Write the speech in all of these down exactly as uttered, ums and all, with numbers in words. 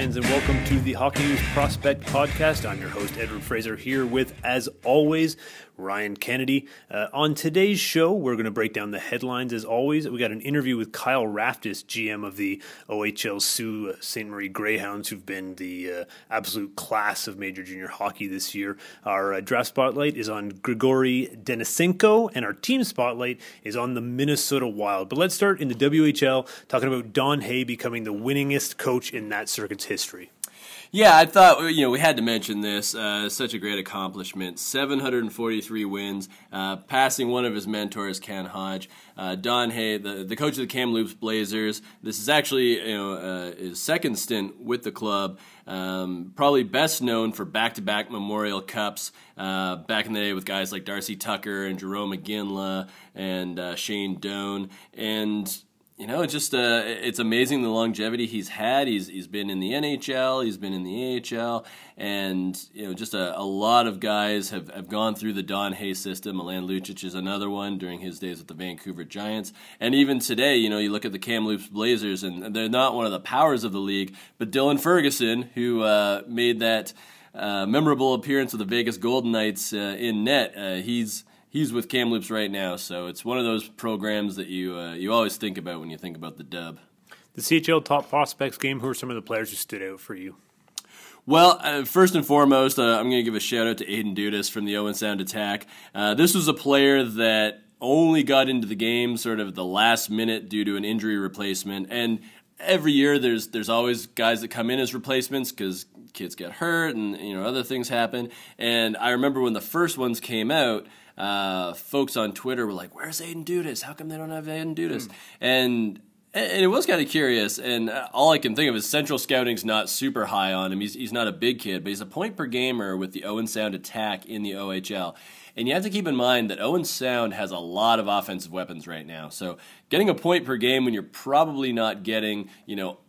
fans, and welcome to the Hockey News Prospect Podcast. I'm your host, Edward Fraser, here with, as always, Ryan Kennedy. Uh, on today's show, we're going to break down the headlines, as always. We got an interview with Kyle Raftis, G M of the O H L Sault Ste. Marie Greyhounds, who've been the uh, absolute class of major junior hockey this year. Our uh, draft spotlight is on Grigory Denisenko, and our team spotlight is on the Minnesota Wild. But let's start in the W H L, talking about Don Hay becoming the winningest coach in that circuit's history. Yeah, I thought, you know, we had to mention this. Uh, such a great accomplishment. seven hundred forty-three wins, uh, passing one of his mentors, Ken Hodge. Uh, Don Hay, the, the coach of the Kamloops Blazers. This is actually, you know, uh, his second stint with the club. Um, probably best known for back-to-back Memorial Cups uh, back in the day with guys like Darcy Tucker and Jerome McGinley and uh, Shane Doan. And You know, it's just uh, it's amazing the longevity he's had. He's he's been in the N H L, he's been in the A H L, and you know, just a, a lot of guys have, have gone through the Don Hay system. Milan Lucic is another one during his days with the Vancouver Giants, and even today, you know, you look at the Kamloops Blazers, and they're not one of the powers of the league, but Dylan Ferguson, who uh, made that uh, memorable appearance with the Vegas Golden Knights uh, in net, uh, he's. He's with Kamloops right now, so it's one of those programs that you uh, you always think about when you think about the Dub. The C H L Top Prospects game, who are some of the players who stood out for you? Well, uh, first and foremost, uh, I'm going to give a shout-out to Aiden Dudas from the Owen Sound Attack. Uh, this was a player that only got into the game sort of the last minute due to an injury replacement, and every year there's there's always guys that come in as replacements because kids get hurt and you know other things happen. And I remember when the first ones came out, Uh, folks on Twitter were like, "Where's Aiden Dudas? How come they don't have Aiden Dudas?" Mm. And and it was kind of curious. And all I can think of is Central Scouting's not super high on him. He's he's not a big kid, but he's a point per gamer with the Owen Sound Attack in the O H L. And you have to keep in mind that Owen Sound has a lot of offensive weapons right now. So getting a point per game when you're probably not getting, you know,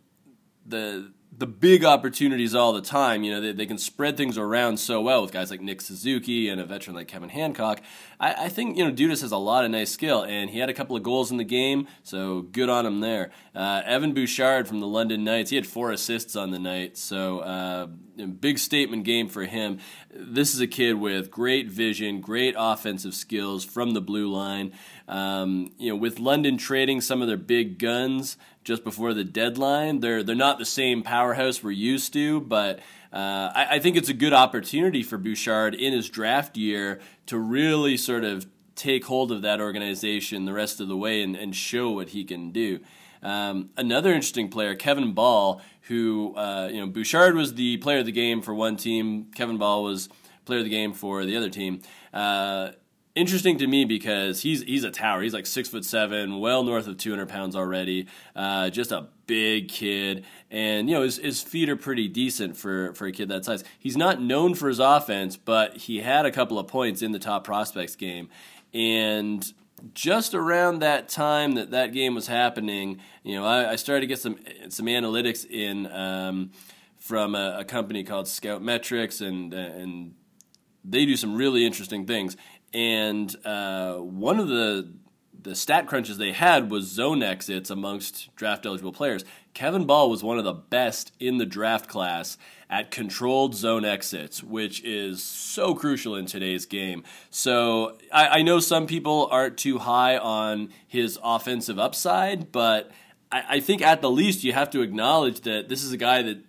the the big opportunities all the time, you know, they, they can spread things around so well with guys like Nick Suzuki and a veteran like Kevin Hancock. I, I think, you know, Dudas has a lot of nice skill, and he had a couple of goals in the game, so good on him there. Uh, Evan Bouchard from the London Knights, he had four assists on the night, so uh, a big statement game for him. This is a kid with great vision, great offensive skills from the blue line. Um, you know, with London trading some of their big guns just before the deadline, they're they're not the same powerhouse we're used to, but uh, I, I think it's a good opportunity for Bouchard in his draft year to really sort of take hold of that organization the rest of the way and, and show what he can do. Um, another interesting player, Kevin Ball, who, uh, you know, Bouchard was the player of the game for one team, Kevin Ball was player of the game for the other team. Uh, Interesting to me because he's he's a tower. He's like six foot seven, well north of two hundred pounds already. Uh, just a big kid, and you know his, his feet are pretty decent for, for a kid that size. He's not known for his offense, but he had a couple of points in the Top Prospects game, and just around that time that that game was happening, you know, I, I started to get some some analytics in um, from a, a company called Scout Metrics, and and they do some really interesting things. And uh, one of the the stat crunches they had was zone exits amongst draft eligible players. Kevin Ball was one of the best in the draft class at controlled zone exits, which is so crucial in today's game. So I, I know some people aren't too high on his offensive upside, but I, I think at the least you have to acknowledge that this is a guy that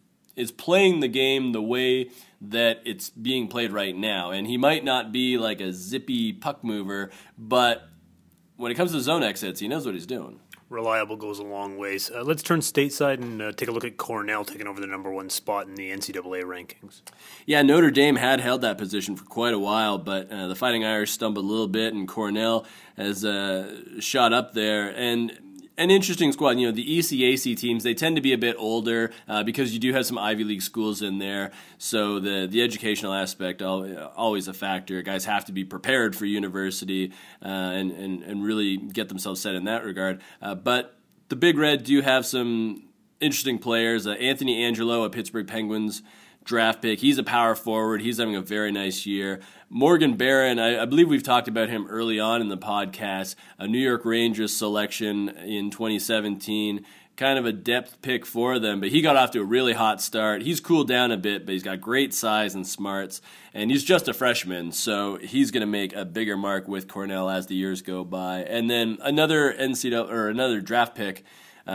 is playing the game the way that it's being played right now. And he might not be like a zippy puck mover, but when it comes to zone exits, he knows what he's doing. Reliable goes a long ways. Uh, let's turn stateside and uh, take a look at Cornell taking over the number one spot in the N C double A rankings. Yeah, Notre Dame had held that position for quite a while, but uh, the Fighting Irish stumbled a little bit, and Cornell has uh, shot up there. And an interesting squad. You know, the E C A C teams, they tend to be a bit older uh, because you do have some Ivy League schools in there. So the, the educational aspect, always a factor. Guys have to be prepared for university uh, and, and, and really get themselves set in that regard. Uh, but the Big Red do have some interesting players. Uh, Anthony Angelo, a Pittsburgh Penguins draft pick. He's a power forward. He's having a very nice year. Morgan Barron, I, I believe we've talked about him early on in the podcast, a New York Rangers selection in twenty seventeen kind of a depth pick for them, but he got off to a really hot start. He's cooled down a bit, but he's got great size and smarts, and he's just a freshman, so he's going to make a bigger mark with Cornell as the years go by. And then another N C double A or another draft pick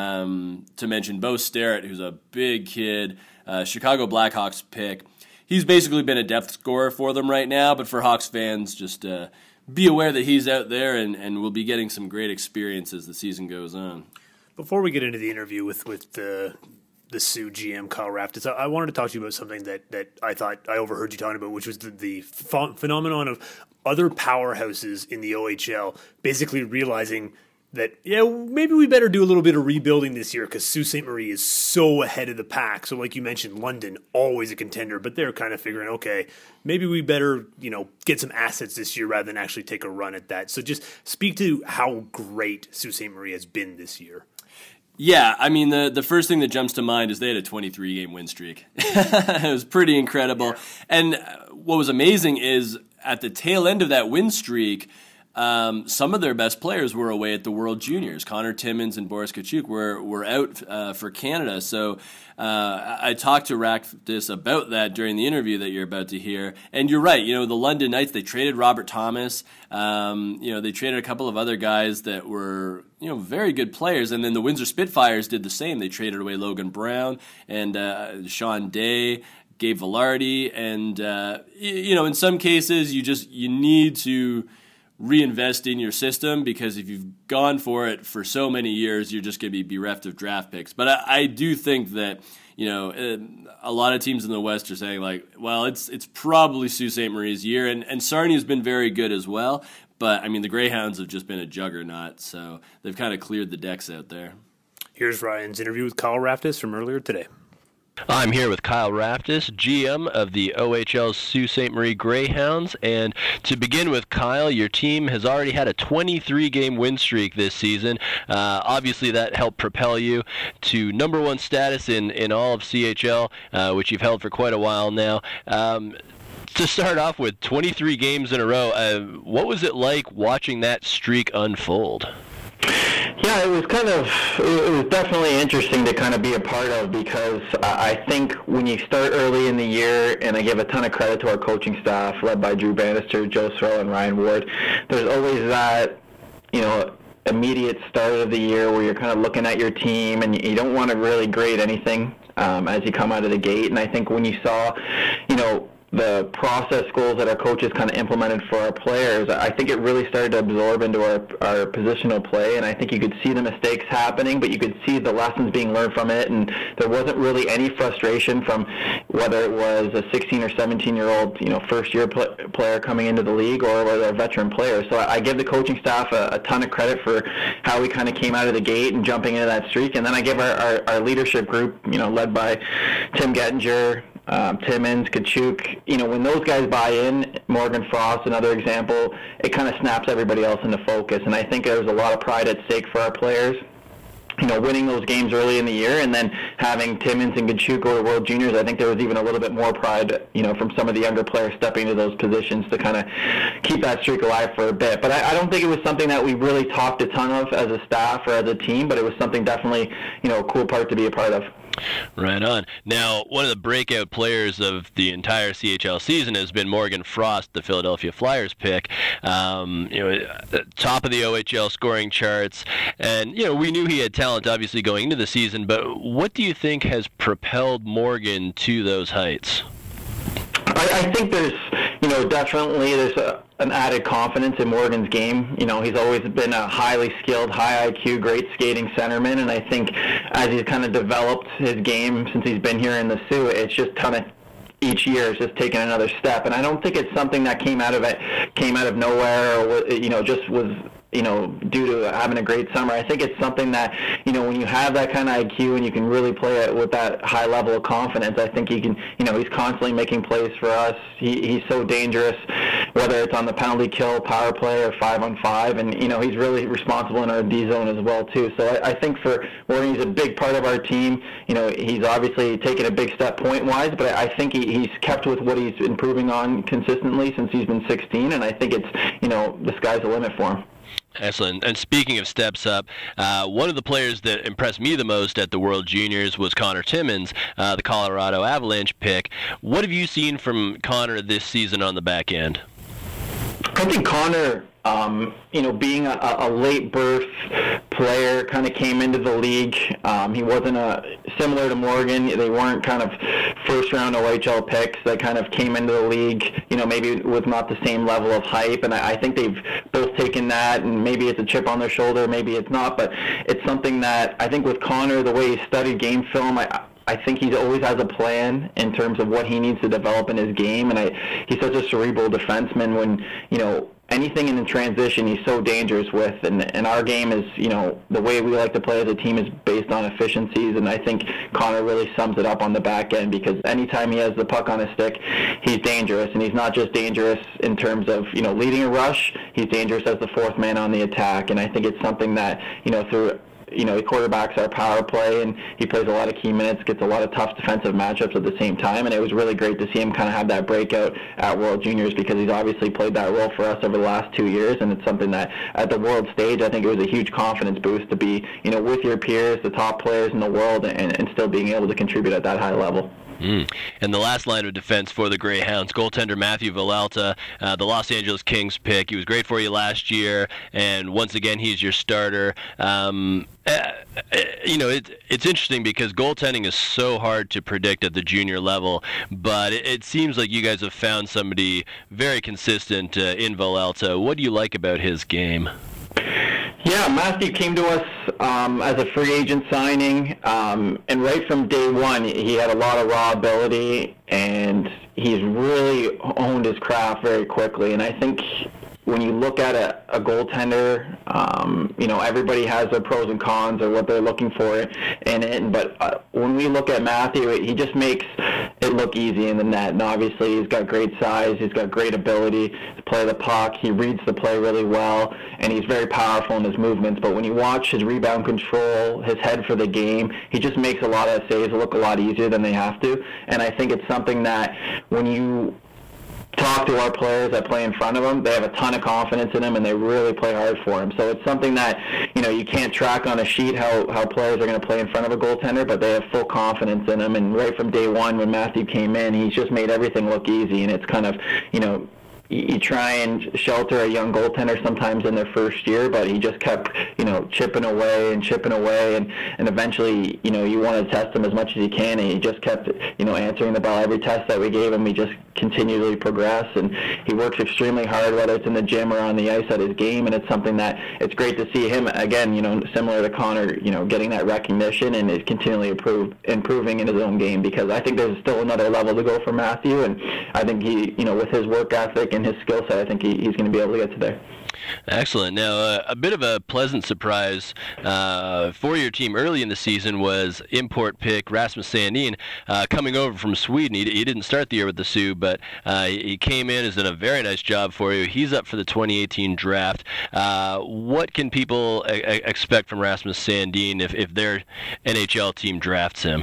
um, to mention, Bo Starrett, who's a big kid, uh, Chicago Blackhawks pick. He's basically been a depth scorer for them right now, but for Hawks fans, just uh, be aware that he's out there and, and will be getting some great experience as the season goes on. Before we get into the interview with, with the the Sioux G M, Kyle Raftis, I, I wanted to talk to you about something that, that I thought I overheard you talking about, which was the, the ph- phenomenon of other powerhouses in the O H L basically realizing that, yeah, maybe we better do a little bit of rebuilding this year because Sault Ste. Marie is so ahead of the pack. So like you mentioned, London, always a contender, but they're kind of figuring, okay, maybe we better, you know, get some assets this year rather than actually take a run at that. So just speak to how great Sault Ste. Marie has been this year. Yeah, I mean, the, the first thing that jumps to mind is they had a twenty-three game win streak. It was pretty incredible. Yeah. And what was amazing is at the tail end of that win streak, Um, some of their best players were away at the World Juniors. Connor Timmins and Boris Katchouk were were out uh, for Canada. So uh, I talked to Raftis about that during the interview that you're about to hear. And you're right. You know, the London Knights, they traded Robert Thomas. Um, you know, they traded a couple of other guys that were, you know, very good players. And then the Windsor Spitfires did the same. They traded away Logan Brown and uh, Sean Day, Gabe Velarde. And, uh, you know, in some cases, you just you need to reinvest in your system, because if you've gone for it for so many years, you're just going to be bereft of draft picks. But I, I do think that, you know, a lot of teams in the West are saying, like, well, it's it's probably Sault Ste. Marie's year, and, and Sarnia has been very good as well. But, I mean, the Greyhounds have just been a juggernaut, so they've kind of cleared the decks out there. Here's Ryan's interview with Kyle Raftis from earlier today. I'm here with Kyle Raftis, G M of the O H L Sault Ste. Marie Greyhounds. And to begin with, Kyle, your team has already had a twenty-three game win streak this season. Uh, obviously, that helped propel you to number one status in, in all of C H L, uh, which you've held for quite a while now. Um, to start off with, twenty-three games in a row, uh, what was it like watching that streak unfold? Yeah, it was kind of, it was definitely interesting to kind of be a part of, because I think when you start early in the year, and I give a ton of credit to our coaching staff led by Drew Bannister, Joe Sorrell, and Ryan Ward, there's always that, you know, immediate start of the year where you're kind of looking at your team and you don't want to really grade anything um, as you come out of the gate. And I think when you saw, you know, the process goals that our coaches kind of implemented for our players, I think it really started to absorb into our, our positional play, and I think you could see the mistakes happening, but you could see the lessons being learned from it, and there wasn't really any frustration from whether it was a sixteen or seventeen year old, you know, first year pl- player coming into the league or whether a veteran player. So I, I give the coaching staff a, a ton of credit for how we kind of came out of the gate and jumping into that streak, and then I give our, our, our leadership group, you know, led by Tim Gettinger, Um, Timmins, Katchouk, you know, when those guys buy in, Morgan Frost, another example, it kind of snaps everybody else into focus. And I think there's a lot of pride at stake for our players, you know, winning those games early in the year, and then having Timmins and Katchouk go to World Juniors. I think there was even a little bit more pride, you know, from some of the younger players stepping into those positions to kind of keep that streak alive for a bit. But I, I don't think it was something that we really talked a ton of as a staff or as a team, but it was something definitely, you know, a cool part to be a part of. Right on. Now, one of the breakout players of the entire C H L season has been Morgan Frost, the Philadelphia Flyers pick. Um, you know, top of the O H L scoring charts, and you know, we knew he had talent, obviously, going into the season. But what do you think has propelled Morgan to those heights? I, I think there's, you know, definitely there's a, an added confidence in Morgan's game. You know, he's always been a highly skilled, high I Q, great skating centerman, and I think as he's kind of developed his game since he's been here in the Sioux, it's just kind of each year is just taking another step. And I don't think it's something that came out of it, came out of nowhere, or you know, just was, you know, due to having a great summer. I think it's something that, you know, when you have that kind of I Q and you can really play it with that high level of confidence, I think he can, you know, he's constantly making plays for us. He, he's so dangerous, whether it's on the penalty kill, power play, or five on five, and, you know, he's really responsible in our D zone as well, too. So I, I think for Morgan, he's a big part of our team. You know, he's obviously taken a big step point-wise, but I think he, he's kept with what he's improving on consistently since he's been sixteen, and I think it's, you know, the sky's the limit for him. Excellent. And speaking of steps up, uh, one of the players that impressed me the most at the World Juniors was Connor Timmins, uh, the Colorado Avalanche pick. What have you seen from Connor this season on the back end? I think Connor, um, you know, being a, a late birth player, kind of came into the league. Um, he wasn't a similar to Morgan. They weren't kind of first round O H L picks that kind of came into the league, you know, maybe with not the same level of hype. And I, I think they've both taken that, and maybe it's a chip on their shoulder, maybe it's not, but it's something that I think with Connor, the way he studied game film, I, I think he always has a plan in terms of what he needs to develop in his game, and I, he's such a cerebral defenseman. When, you know, anything in the transition he's so dangerous with, and, and our game is, you know, the way we like to play as a team is based on efficiencies, and I think Connor really sums it up on the back end, because anytime he has the puck on his stick, he's dangerous, and he's not just dangerous in terms of, you know, leading a rush, he's dangerous as the fourth man on the attack, and I think it's something that, you know, through you know, he quarterbacks our power play, and he plays a lot of key minutes, gets a lot of tough defensive matchups at the same time, and it was really great to see him kind of have that breakout at World Juniors, because he's obviously played that role for us over the last two years, and it's something that at the world stage, I think it was a huge confidence boost to be, you know, with your peers, the top players in the world, and, and still being able to contribute at that high level. Mm. And the last line of defense for the Greyhounds, goaltender Matthew Villalta, uh, the Los Angeles Kings pick. He was great for you last year, and once again, he's your starter. Um, uh, you know, it, it's interesting because goaltending is so hard to predict at the junior level, but it, it seems like you guys have found somebody very consistent uh, in Villalta. What do you like about his game? Yeah, Matthew came to us um, as a free agent signing, um, and right from day one, he had a lot of raw ability, and he's really honed his craft very quickly. And I think when you look at a, a goaltender, um, you know, everybody has their pros and cons or what they're looking for in it. But uh, when we look at Matthew, he just makes it look easy in the net. And obviously, he's got great size. He's got great ability to play the puck. He reads the play really well, and he's very powerful in his movements. But when you watch his rebound control, his head for the game, he just makes a lot of saves look a lot easier than they have to. And I think it's something that when you talk to our players that play in front of him, they have a ton of confidence in him, and they really play hard for him. So it's something that, you know, you can't track on a sheet how, how players are going to play in front of a goaltender, but they have full confidence in him. And right from day one when Matthew came in, he's just made everything look easy, and it's kind of, you know, you try and shelter a young goaltender sometimes in their first year, but he just kept, you know, chipping away and chipping away, and, and eventually, you know, you want to test him as much as you can, and he just kept, you know, answering the bell. Every test that we gave him, he just continually progressed, and he works extremely hard, whether it's in the gym or on the ice at his game, and it's something that it's great to see him, again, you know, similar to Connor, you know, getting that recognition and is continually improve, improving in his own game, because I think there's still another level to go for Matthew, and I think he, you know, with his work ethic and his skill set, I think he, he's going to be able to get to there. Excellent. Now, uh, a bit of a pleasant surprise uh, for your team early in the season was import pick Rasmus Sandin uh, coming over from Sweden. He, he didn't start the year with the Sioux, but uh, he came in, has done a very nice job for you. He's up for the twenty eighteen draft. Uh, what can people a- expect from Rasmus Sandin if, if their N H L team drafts him?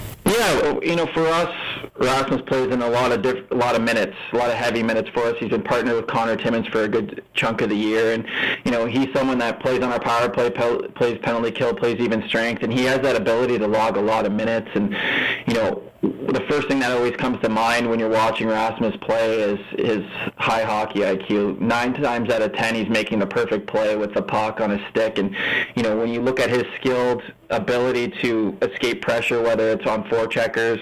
Yeah, you know, for us, Rasmus plays in a lot of diff- a lot of minutes, a lot of heavy minutes for us. He's been partnered with Connor Timmins for a good chunk of the year, and you know, he's someone that plays on our power play, pe- plays penalty kill, plays even strength, and he has that ability to log a lot of minutes. And you know, the first thing that always comes to mind when you're watching Rasmus play is his high hockey I Q. Nine times out of ten, he's making the perfect play with the puck on his stick. And you know, when you look at his skilled ability to escape pressure, whether it's on forecheckers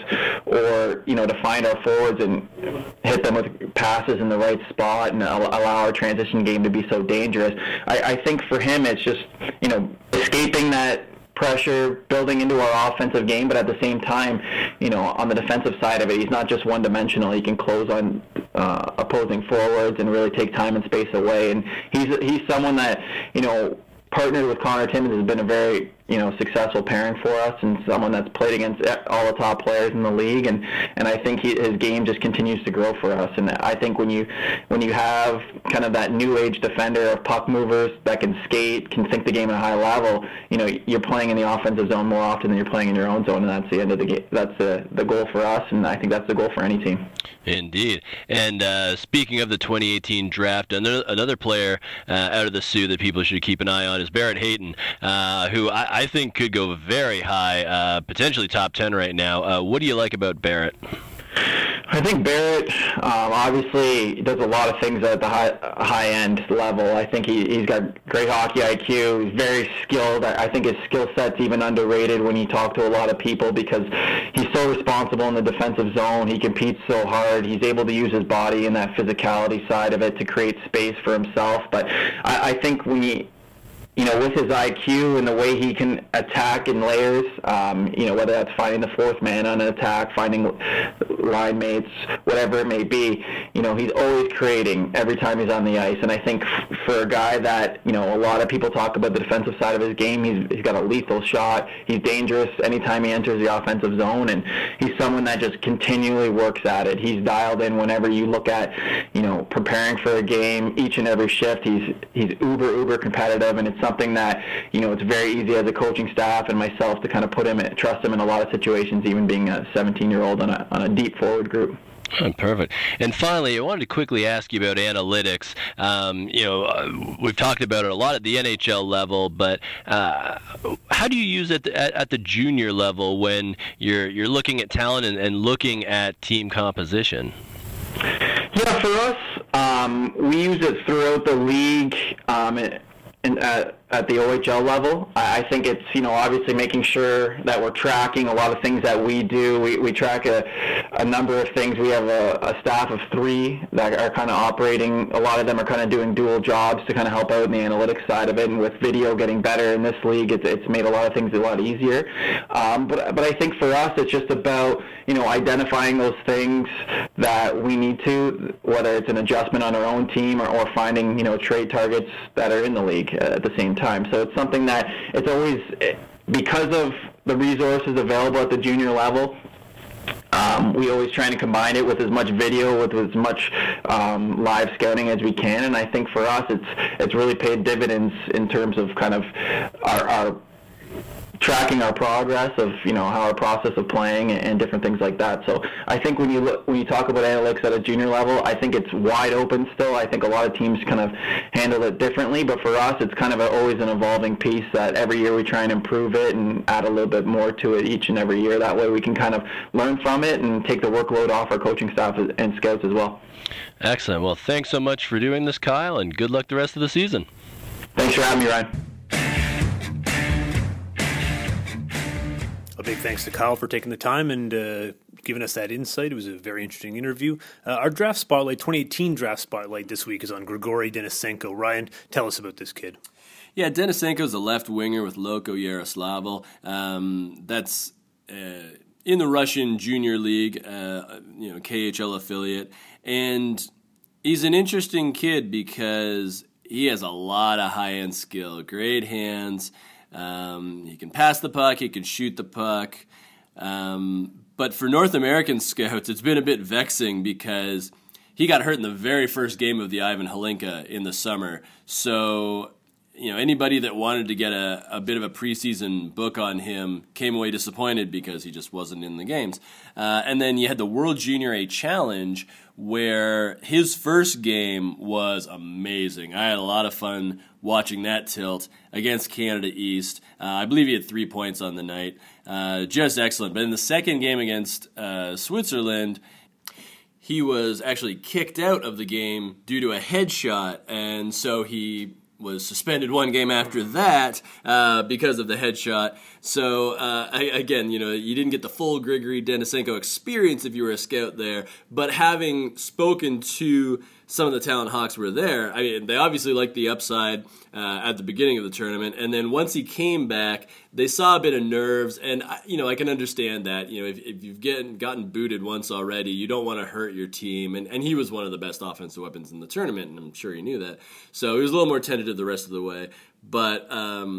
or you know, to find our forwards and hit them with passes in the right spot and allow our transition game to be so dangerous, I, I think for him it's just, you know, escaping that pressure, building into our offensive game, but at the same time, you know, on the defensive side of it, he's not just one-dimensional. He can close on uh, opposing forwards and really take time and space away. And he's he's someone that, you know, partnered with Connor Timmins has been a very you know, successful pairing for us, and someone that's played against all the top players in the league, and and I think he, his game just continues to grow for us. And I think when you when you have kind of that new age defender of puck movers that can skate, can think the game at a high level, you know, you're playing in the offensive zone more often than you're playing in your own zone, and that's the end of the game. That's the the goal for us, and I think that's the goal for any team. Indeed. And uh, speaking of the twenty eighteen draft, another, another player uh, out of the Sioux that people should keep an eye on is Barrett Hayton, uh, who I, I think could go very high, uh, potentially top ten right now. Uh, what do you like about Barrett? I think Barrett um, obviously does a lot of things at the high high end level. I think he, he's got great hockey I Q. He's very skilled. I, I think his skill set's even underrated when you talk to a lot of people because he's so responsible in the defensive zone. He competes so hard. He's able to use his body and that physicality side of it to create space for himself. But I, I think when you You know, with his I Q and the way he can attack in layers, um, you know, whether that's finding the fourth man on an attack, finding line mates, whatever it may be, you know, he's always creating every time he's on the ice. And I think f- for a guy that, you know, a lot of people talk about the defensive side of his game, he's, he's got a lethal shot. He's dangerous anytime he enters the offensive zone, and he's someone that just continually works at it. He's dialed in whenever you look at, you know, preparing for a game, each and every shift. He's, he's uber, uber competitive, and it's something that, you know, it's very easy as a coaching staff and myself to kind of put him, trust him in a lot of situations, even being a seventeen-year-old on a, on a deep forward group. Oh, perfect. And finally, I wanted to quickly ask you about analytics. Um, you know, uh, we've talked about it a lot at the N H L level, but uh, how do you use it at, at the junior level when you're you're looking at talent and, and looking at team composition? Yeah, for us, um, we use it throughout the league. Um, it, In, at, at the O H L level, I, I think it's, you know, obviously making sure that we're tracking a lot of things that we do. We, we track a, a number of things. We have a, a staff of three that are kind of operating. A lot of them are kind of doing dual jobs to kind of help out in the analytics side of it. And with video getting better in this league, it's, it's made a lot of things a lot easier. Um, but, but I think for us, it's just about, you know, identifying those things that we need to, whether it's an adjustment on our own team or, or finding, you know, trade targets that are in the league at the same time. So it's something that it's always, because of the resources available at the junior level, um, we always try to combine it with as much video, with as much um, live scouting as we can. And I think for us, it's it's really paid dividends in terms of kind of our, our tracking our progress of, you know, how our process of playing and, and different things like that. So I think when you look, when you talk about analytics at a junior level, I think it's wide open still. I think a lot of teams kind of handle it differently, but for us, it's kind of a, always an evolving piece that every year we try and improve it and add a little bit more to it each and every year. That way we can kind of learn from it and take the workload off our coaching staff and scouts as well. Excellent. Well, thanks so much for doing this, Kyle, and good luck the rest of the season. Thanks for having me, Ryan. A big thanks to Kyle for taking the time and uh, giving us that insight. It was a very interesting interview. Uh, our draft spotlight, twenty eighteen draft spotlight this week is on Grigory Denisenko. Ryan, tell us about this kid. Yeah, Denisenko's a left winger with Loko Yaroslavl. Um, that's uh, in the Russian Junior League, uh, you know, K H L affiliate, and he's an interesting kid because he has a lot of high-end skill, great hands. Um, he can pass the puck, he can shoot the puck. Um, but for North American scouts, it's been a bit vexing because he got hurt in the very first game of the Ivan Hlinka in the summer. So, you know, anybody that wanted to get a, a bit of a preseason book on him came away disappointed because he just wasn't in the games. Uh, and then you had the World Junior A Challenge, where his first game was amazing. I had a lot of fun watching that tilt against Canada East. Uh, I believe he had three points on the night. Uh, just excellent. But in the second game against uh, Switzerland, he was actually kicked out of the game due to a headshot, and so he was suspended one game after that uh, because of the headshot. So, uh, I, again, you know, you didn't get the full Grigory Denisenko experience if you were a scout there, but having spoken to some of the Talent Hawks were there, I mean, they obviously liked the upside uh, at the beginning of the tournament, and then once he came back, they saw a bit of nerves, and, you know, I can understand that. You know, if, if you've getting, gotten booted once already, you don't want to hurt your team, and, and he was one of the best offensive weapons in the tournament, and I'm sure he knew that. So he was a little more tentative the rest of the way, but um,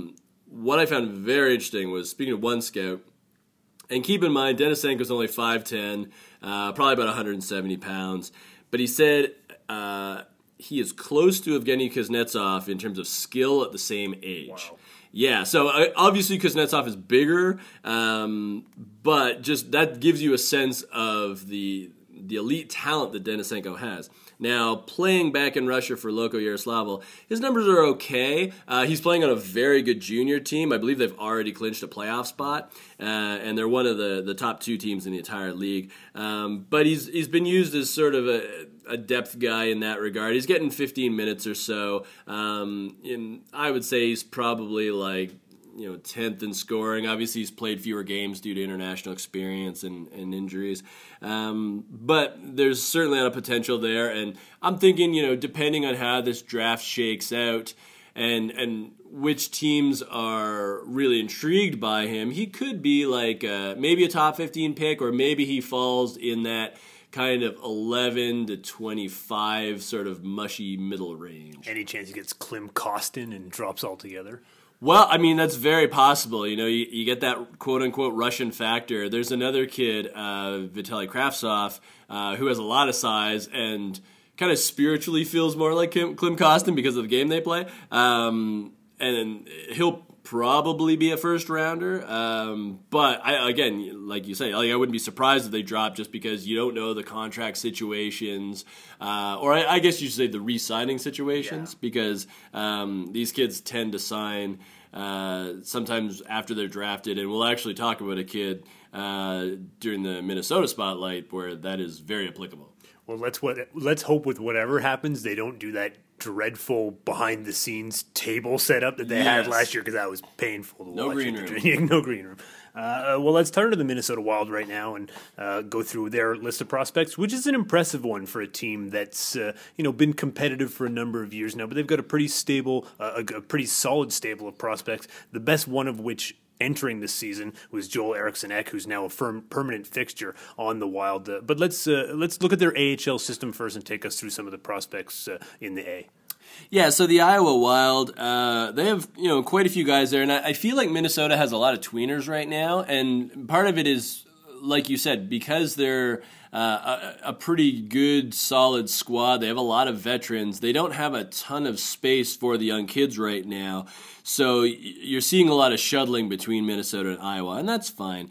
what I found very interesting was, speaking of one scout, and keep in mind, Denisenko's only five ten, uh, probably about one hundred seventy pounds, but he said uh, he is close to Evgeny Kuznetsov in terms of skill at the same age. Wow. Yeah, so uh, obviously Kuznetsov is bigger, um, but just that gives you a sense of the the elite talent that Denisenko has. Now, playing back in Russia for Loko Yaroslavl, his numbers are okay. Uh, he's playing on a very good junior team. I believe they've already clinched a playoff spot, uh, and they're one of the, the top two teams in the entire league. Um, but he's he's been used as sort of a, a depth guy in that regard. He's getting fifteen minutes or so. Um, and I would say he's probably like, you know, tenth in scoring. Obviously, he's played fewer games due to international experience and, and injuries. Um, but there's certainly a lot of potential there. And I'm thinking, you know, depending on how this draft shakes out and and which teams are really intrigued by him, he could be like uh, maybe a top fifteen pick, or maybe he falls in that kind of eleven to twenty-five sort of mushy middle range. Any chance he gets Klim Kostin and drops altogether? Well, I mean, that's very possible. You know, you, you get that quote-unquote Russian factor. There's another kid, uh, Vitaly Kravtsov, uh, who has a lot of size and kind of spiritually feels more like Kim, Klim Kostin because of the game they play. Um, and he'll probably be a first-rounder. Um, but, I, again, like you say, like, I wouldn't be surprised if they drop just because you don't know the contract situations. Uh, or I, I guess you should say the re-signing situations, yeah. because um, these kids tend to sign uh, sometimes after they're drafted. And we'll actually talk about a kid uh, during the Minnesota Spotlight where that is very applicable. Well, let's what let's hope with whatever happens, they don't do that dreadful behind-the-scenes table setup that they yes. had last year, because that was painful to no watch. Green room. No green room. Uh, well, let's turn to the Minnesota Wild right now and uh, go through their list of prospects, which is an impressive one for a team that's uh, you know been competitive for a number of years now. But they've got a pretty stable, uh, a, a pretty solid stable of prospects. The best one of which entering this season was Joel Eriksson-Ek, who's now a firm permanent fixture on the Wild. Uh, but let's uh, let's look at their A H L system first and take us through some of the prospects uh, in the A. Yeah, so the Iowa Wild, uh, they have you know quite a few guys there, and I, I feel like Minnesota has a lot of tweeners right now, and part of it is, like you said, because they're uh, a, a pretty good, solid squad. They have a lot of veterans. They don't have a ton of space for the young kids right now. So you're seeing a lot of shuttling between Minnesota and Iowa, and that's fine.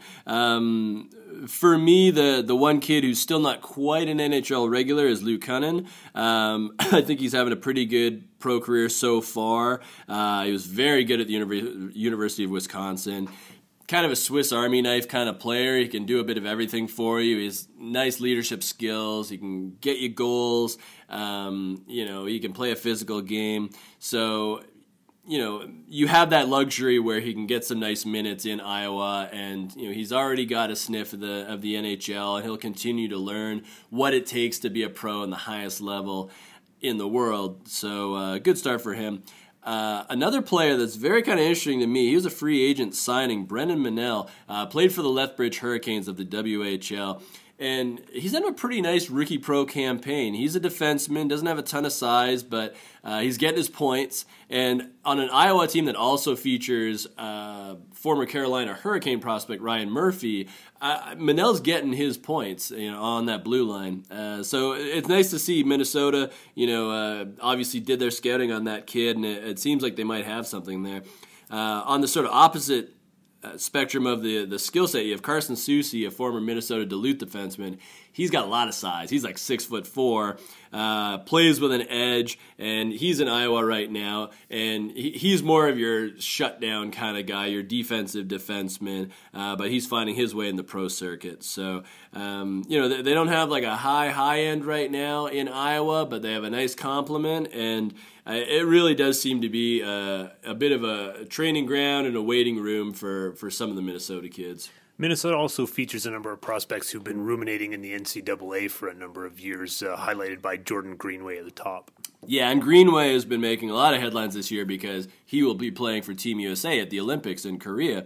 Um, for me, the the one kid who's still not quite an N H L regular is Luke Cunnin. Um, I think he's having a pretty good pro career so far. Uh, he was very good at the Univ- University of Wisconsin. Kind of a Swiss Army knife kind of player. He can do a bit of everything for you. He has nice leadership skills. He can get you goals. Um, you know, he can play a physical game. So, you know, you have that luxury where he can get some nice minutes in Iowa, and you know he's already got a sniff of the of the N H L, and he'll continue to learn what it takes to be a pro in the highest level in the world. So, uh, good start for him. Uh, another player that's very kind of interesting to me, he was a free agent signing, Brendan Menell, uh, played for the Lethbridge Hurricanes of the W H L. And he's in a pretty nice rookie pro campaign. He's a defenseman, doesn't have a ton of size, but uh, he's getting his points. And on an Iowa team that also features uh, former Carolina Hurricane prospect Ryan Murphy, uh, Manel's getting his points, you know, on that blue line. Uh, so it's nice to see Minnesota, you know, uh, obviously did their scouting on that kid, and it, it seems like they might have something there. Uh, on the sort of opposite Uh, spectrum of the the skill set, you have Carson Soucy, a former Minnesota Duluth defenseman. He's got a lot of size. He's like six foot four, uh, plays with an edge, and he's in Iowa right now. And he, he's more of your shutdown kind of guy, your defensive defenseman. Uh, but he's finding his way in the pro circuit. So um, you know they, they don't have like a high high end right now in Iowa, but they have a nice complement, and Uh, it really does seem to be uh, a bit of a training ground and a waiting room for, for some of the Minnesota kids. Minnesota also features a number of prospects who've been ruminating in the N C double A for a number of years, uh, highlighted by Jordan Greenway at the top. Yeah, and Greenway has been making a lot of headlines this year because he will be playing for Team U S A at the Olympics in Korea.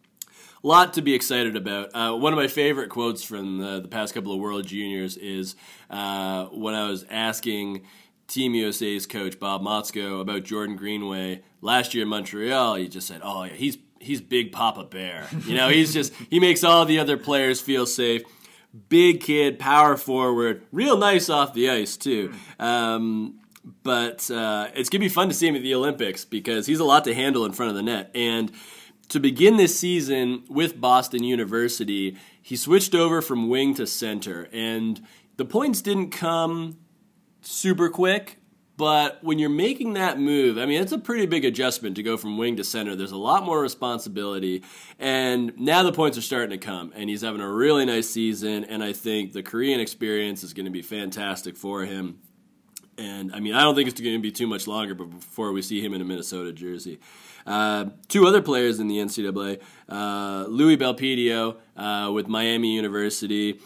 A lot to be excited about. Uh, one of my favorite quotes from the, the past couple of World Juniors is uh, when I was asking Team U S A's coach, Bob Motzko, about Jordan Greenway last year in Montreal. He just said, oh, yeah, he's he's Big Papa Bear. You know, he's just, he makes all the other players feel safe. Big kid, power forward, real nice off the ice, too. Um, but uh, it's going to be fun to see him at the Olympics because he's a lot to handle in front of the net. And to begin this season with Boston University, he switched over from wing to center. And the points didn't come super quick, but when you're making that move, I mean, it's a pretty big adjustment to go from wing to center. There's a lot more responsibility, and now the points are starting to come, and he's having a really nice season, and I think the Korean experience is going to be fantastic for him. And, I mean, I don't think it's going to be too much longer before we see him in a Minnesota jersey. Uh, two other players in the N C double A, uh, Louis Belpedio uh, with Miami University.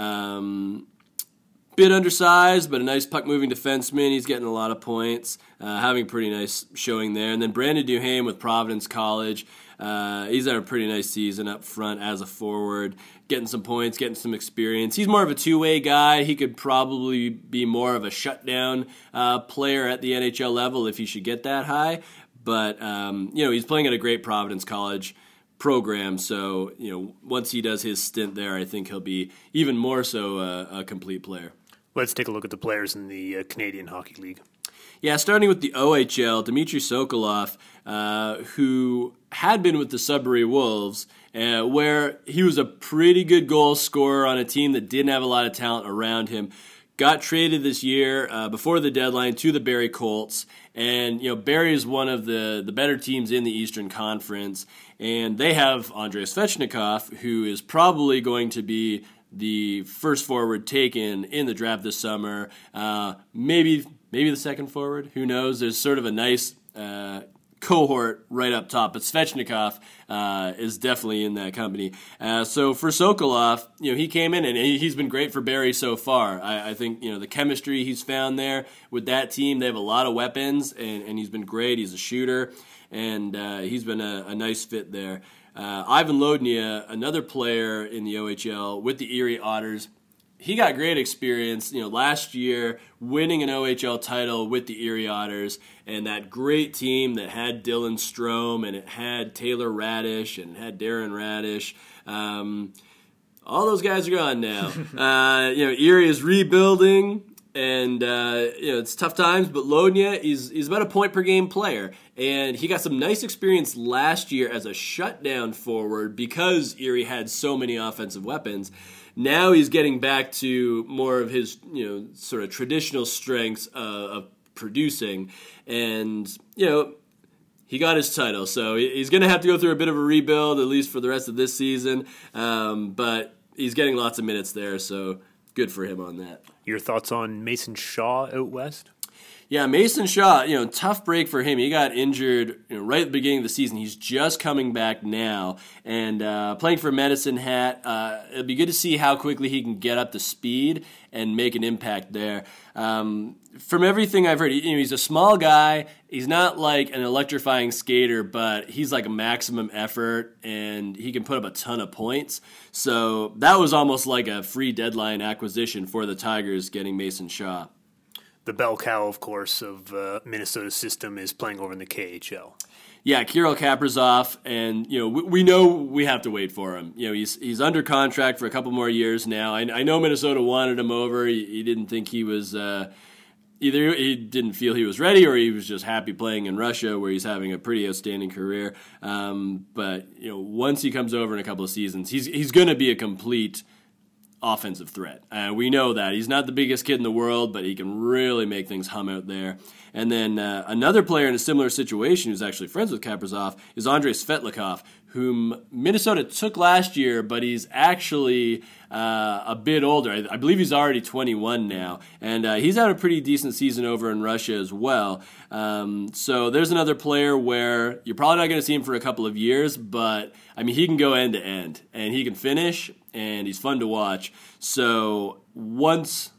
Um, bit undersized, but a nice puck-moving defenseman. He's getting a lot of points, uh, having a pretty nice showing there. And then Brandon Duhaime with Providence College. Uh, he's had a pretty nice season up front as a forward, getting some points, getting some experience. He's more of a two-way guy. He could probably be more of a shutdown uh, player at the N H L level if he should get that high. But, um, you know, he's playing at a great Providence College program, so, you know, once he does his stint there, I think he'll be even more so a, a complete player. Let's take a look at the players in the uh, Canadian Hockey League. Yeah, starting with the O H L, Dmitry Sokolov, uh, who had been with the Sudbury Wolves, uh, where he was a pretty good goal scorer on a team that didn't have a lot of talent around him, got traded this year uh, before the deadline to the Barrie Colts. And, you know, Barrie is one of the, the better teams in the Eastern Conference. And they have Andrei Svechnikov, who is probably going to be the first forward taken in the draft this summer. Uh, maybe maybe the second forward. Who knows? There's sort of a nice uh, cohort right up top. But Svechnikov uh, is definitely in that company. Uh, so for Sokolov, you know, he came in and he, he's been great for Barrie so far. I, I think, you know, the chemistry he's found there with that team, they have a lot of weapons, and, and he's been great. He's a shooter, and uh, he's been a, a nice fit there. Uh, Ivan Lodnia, another player in the O H L with the Erie Otters, he got great experience, you know, last year winning an O H L title with the Erie Otters, and that great team that had Dylan Strome and it had Taylor Radish and it had Darren Radish. Um, all those guys are gone now. uh, you know, Erie is rebuilding. And, uh, you know, it's tough times, but Lodnia, he's, he's about a point-per-game player. And he got some nice experience last year as a shutdown forward because Erie had so many offensive weapons. Now he's getting back to more of his, you know, sort of traditional strengths uh, of producing. And, you know, he got his title. So he's going to have to go through a bit of a rebuild, at least for the rest of this season. Um, but he's getting lots of minutes there, so good for him on that. Your thoughts on Mason Shaw out west? Yeah, Mason Shaw, you know, tough break for him. He got injured, you know, right at the beginning of the season. He's just coming back now and uh, playing for Medicine Hat. Uh, it'll be good to see how quickly he can get up to speed and make an impact there. Um, from everything I've heard, you know, he's a small guy. He's not like an electrifying skater, but he's like a maximum effort, and he can put up a ton of points. So that was almost like a free deadline acquisition for the Tigers, getting Mason Shaw. The bell cow, of course, of uh, Minnesota's system is playing over in the K H L. Yeah, Kirill Kaprizov, and you know we, we know we have to wait for him. You know he's he's under contract for a couple more years now. I, I know Minnesota wanted him over. He, he didn't think he was uh, either. He didn't feel he was ready, or he was just happy playing in Russia, where he's having a pretty outstanding career. Um, but you know, once he comes over in a couple of seasons, he's he's going to be a complete offensive threat. Uh, we know that. He's not the biggest kid in the world, but he can really make things hum out there. And then uh, another player in a similar situation who's actually friends with Kaprizov is Andrei Svetlikov, whom Minnesota took last year, but he's actually uh, a bit older. I, I believe he's already twenty-one now, and uh, he's had a pretty decent season over in Russia as well. Um, so there's another player where you're probably not going to see him for a couple of years, but I mean, he can go end to end, and he can finish, and he's fun to watch. So once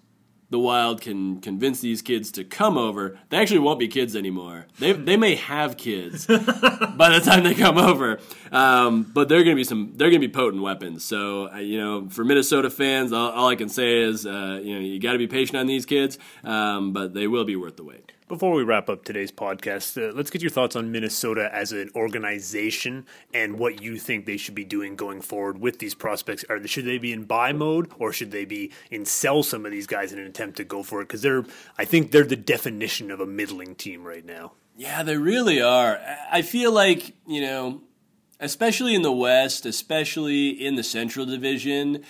the Wild can convince these kids to come over, they actually won't be kids anymore. They they may have kids by the time they come over, um, but they're going to be some they're going to be potent weapons. So uh, you know, for Minnesota fans, all, all I can say is uh, you know you got to be patient on these kids, um, but they will be worth the wait. Before we wrap up today's podcast, uh, let's get your thoughts on Minnesota as an organization and what you think they should be doing going forward with these prospects. Are they, should they be in buy mode, or should they be in sell some of these guys in an attempt to go for it? Because they're, I think they're the definition of a middling team right now. Yeah, they really are. I feel like, you know, especially in the West, especially in the Central Division,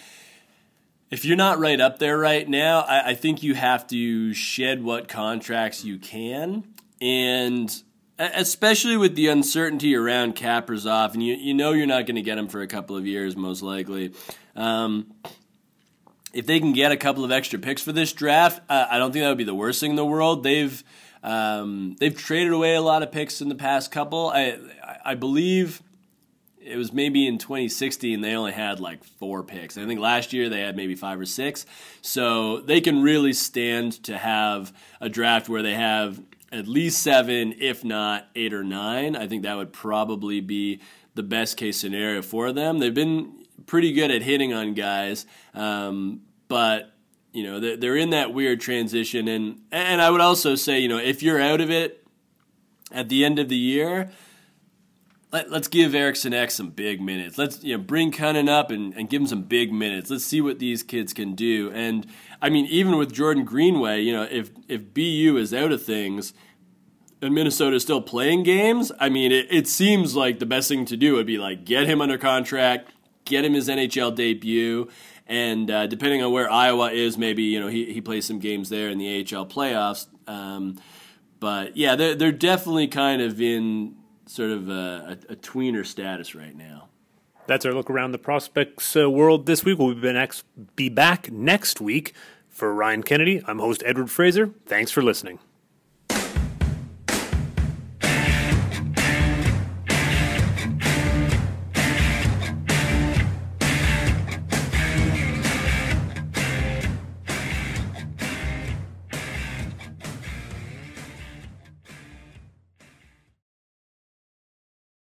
if you're not right up there right now, I, I think you have to shed what contracts you can. And especially with the uncertainty around Kaprizov, and you, you know you're not going to get him for a couple of years, most likely. Um, if they can get a couple of extra picks for this draft, uh, I don't think that would be the worst thing in the world. They've um, they've traded away a lot of picks in the past couple. I I believe it was maybe in twenty sixteen they only had like four picks. I think last year they had maybe five or six. So they can really stand to have a draft where they have at least seven, if not eight or nine. I think that would probably be the best case scenario for them. They've been pretty good at hitting on guys, um, but you know they're, they're in that weird transition. And and I would also say, you know, if you're out of it at the end of the year, Let, let's give Eriksson Ek some big minutes. Let's you know bring Cunnin up and, and give him some big minutes. Let's see what these kids can do. And I mean, even with Jordan Greenway, you know, if if B U is out of things and Minnesota is still playing games, I mean, it, it seems like the best thing to do would be like get him under contract, get him his N H L debut, and uh, depending on where Iowa is, maybe you know he he plays some games there in the A H L playoffs. Um, but yeah, they're they're definitely kind of in sort of a, a, a tweener status right now. That's our look around the prospects uh, world this week. We'll be, next, be back next week. For Ryan Kennedy, I'm host Edward Fraser. Thanks for listening.